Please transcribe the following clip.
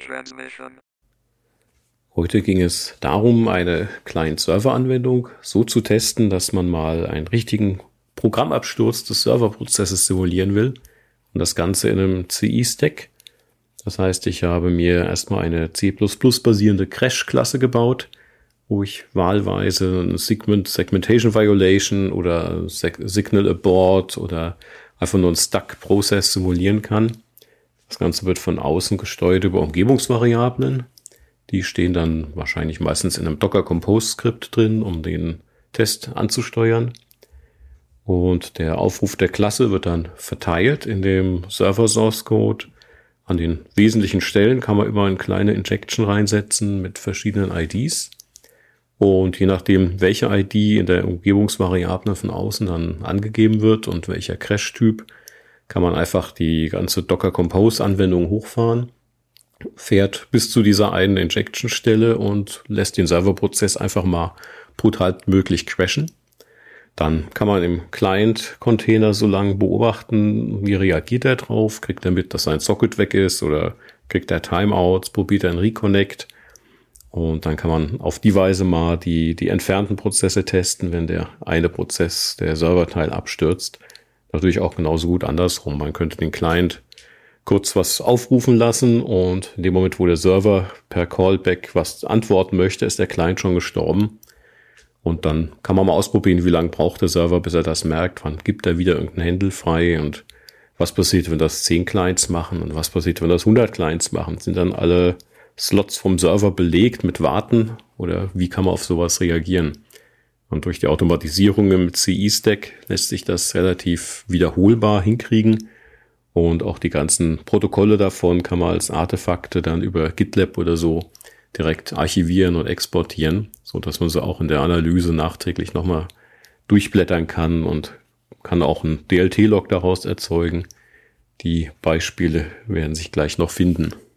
Transmission. Heute ging es darum, eine Client-Server-Anwendung so zu testen, dass man mal einen richtigen Programmabsturz des Serverprozesses simulieren will. Und das Ganze in einem CI-Stack. Das heißt, ich habe mir erstmal eine C++-basierende Crash-Klasse gebaut, wo ich wahlweise eine Segmentation Violation oder Signal Abort oder einfach nur einen Stuck-Prozess simulieren kann. Das Ganze wird von außen gesteuert über Umgebungsvariablen. Die stehen dann wahrscheinlich meistens in einem Docker-Compose-Skript drin, um den Test anzusteuern. Und der Aufruf der Klasse wird dann verteilt in dem Server-Source-Code. An den wesentlichen Stellen kann man immer eine kleine Injection reinsetzen mit verschiedenen IDs. Und je nachdem, welche ID in der Umgebungsvariable von außen dann angegeben wird und welcher Crash-Typ, kann man einfach die ganze Docker-Compose-Anwendung hochfahren, fährt bis zu dieser einen Injection-Stelle und lässt den Serverprozess einfach mal brutal möglich crashen. Dann kann man im Client-Container so lange beobachten, wie reagiert er drauf, kriegt er mit, dass sein Socket weg ist oder kriegt er Timeouts, probiert er einen Reconnect. Und dann kann man auf die Weise mal die entfernten Prozesse testen, wenn der eine Prozess, der Serverteil, abstürzt. Natürlich auch genauso gut andersrum. Man könnte den Client kurz was aufrufen lassen und in dem Moment, wo der Server per Callback was antworten möchte, ist der Client schon gestorben. Und dann kann man mal ausprobieren, wie lange braucht der Server, bis er das merkt. Wann gibt er wieder irgendeinen Handle frei und was passiert, wenn das 10 Clients machen und was passiert, wenn das 100 Clients machen. Sind dann alle Slots vom Server belegt mit Warten oder wie kann man auf sowas reagieren? Und durch die Automatisierung im CI-Stack lässt sich das relativ wiederholbar hinkriegen. Und auch die ganzen Protokolle davon kann man als Artefakte dann über GitLab oder so direkt archivieren und exportieren, so dass man sie auch in der Analyse nachträglich nochmal durchblättern kann und kann auch einen DLT-Log daraus erzeugen. Die Beispiele werden sich gleich noch finden.